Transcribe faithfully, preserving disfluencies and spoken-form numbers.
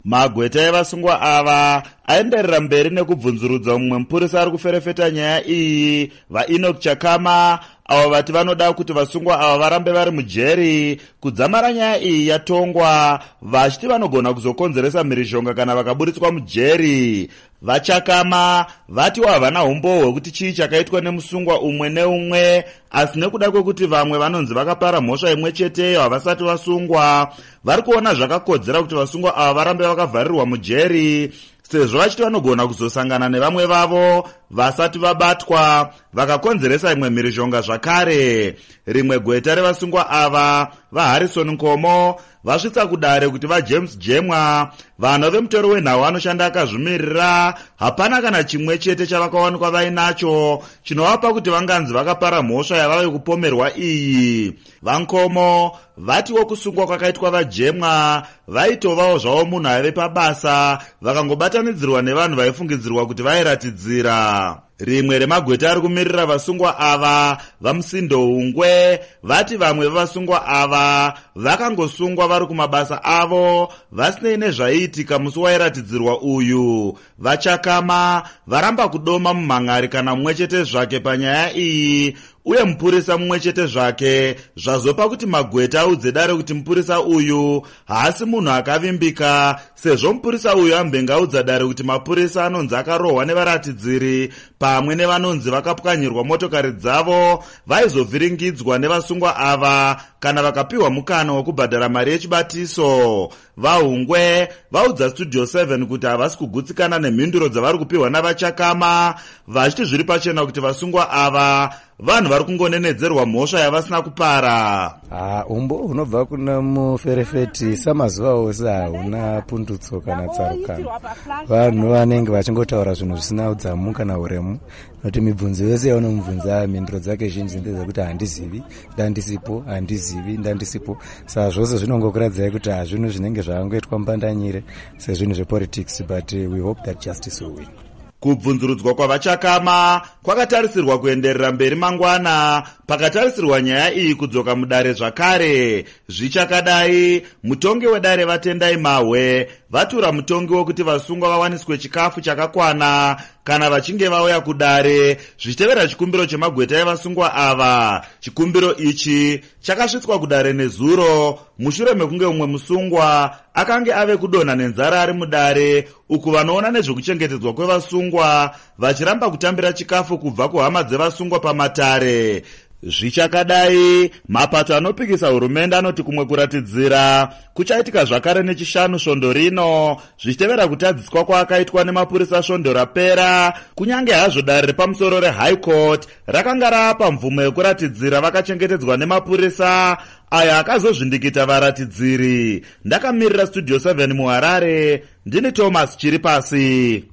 Magweta evasungwa ava aenderera mberi nekubvunzurudza mumwe mupurisa ari kuferefeta nyaya iyi, vaEnoch Chakama, avo vati vanoda kuti vasungwa ava varambe vari mujeri kudzamara nyaya iyi yatongwa, vachiti vanogona kuzokonzeresa mhirizhonga kana vakaburitswa mujeri. VaChakama vatiwo havana umbohwe kuti chii chakaitwa nemusungwa umwe neumwe, asi nekuda kwekuti vamwe vanonzi vakapara mhosva imwe cheteyo havasati vasungwa, vari kuona zvakakodzera kuti vasungwa ava varambe vakavharirwa mujeri, sezvo vachiti vanogona kuzosangana nevamwe vavo vasati vabatwa vakakonzeresa imwe mhirizhonga zvakare. Rimwe gweta revasungwa ava, vaHarrison Nkomo, vasvitsa kudare kuti vaJames Jemwa, vanhu vemutoro wenhau vanoshanda akazvimirira, hapana kana chimwe chete chavakawanikwa vainacho chinovapa kuti vanganzi vakapara mhosva yavave kupomerwa iyi. VaNkomo vatiwo kusungwa kwakaitwa vaJemwa vaitovawo zvavo munhu aive pabasa, vakangobatanidzirwa nevanhu vaifungidzirwa kuti vairatidzira. Rimwe remagweta ari kumirira vasungwa ava, vaMusindo Ungwe, vati vamwe vevasungwa ava vakangosungwa vari kumabasa avo vasinei nezvaiitika musi wairatidzirwa uyu. VaChakama varamba kudoma mumhangari kana mumwe chete zvake panyaya iyi, uye mupurisa mumwe chete zvake zvazopa kuti magweta audze dare kuti mupurisa uyu haasi munhu akavimbika, sezvo mupurisa uyu ambenga audza dare kuti mapurisa anonzi akarohwa nevaratidziri pamwe nevanonzi vakapwanyirwa motokari dzavo vaizovhiringidzwa nevasungwa ava kana vakapiwa mukana wokubhadhara mari yechibatiso. VaHungwe vaudza Studio seven kuti havasi kugutsikana nemhinduro dzavari kupiwa navaChakama, vachiti zviri pachena kuti vasungwa ava vanhu vari kungonenedzerwa mhosva yavasina kupara. Ah, umbo unobva kuna muferefeti samazuva ose hauna pundutso kana tsarukano. Vanhu vanenge vachingotaura zvinhu zvisina udzamu kana uremu, nokuti mibvunzo yose yaunomubvunza mhinduro dzake zhinji ndedzekuti handizivi, ndandisipo, handizivi, ndandisipo. Saka zvose zvinongokuradzai kuti hazvinhu zvinenge zvakangoitwa mbandanyire sezvinhu zvepolitics, but uh, we hope that justice will win. Kubvunzurudzwa kwavaChakama kwakatarisirwa kuenderera mberi mangwana, pakatarisirwa nyaya iyi kudzoka mudare zvakare. Zvichakadai, mutongi wedare Vatendai Mahwe vatura mutongi wokuti vasungwa vawaniswe chikafu chakakwana kana vachinge vauya kudare, zvichitevera chikumbiro chemagweta evasungwa ava. Chikumbiro ichi chakasvitswa kudare nezuro mushure mekunge umwe musungwa akange ave kudonha nenzara ari mudare, uku vanoona nezvekuchengetedzwa kwevasungwa vachiramba kutambira chikafu kubva kuhama dzevasungwa pamatare. Zvichakadai, mapato anopikisa hurumende anoti kumwe kuratidzira kuchaitika zvakare nechishanu svondo rino, zvichitevera kutadziswa kwaakaitwa nemapurisa svondo rapera, kunyange hazvo dare repamusoro reHigh Court rakanga rapa mvumo yekuratidzira vakachengetedzwa nemapurisa aya akazozvindikita varatidziri. Ndakamirira Studio seven muHarare, ndini Thomas Chiripasi.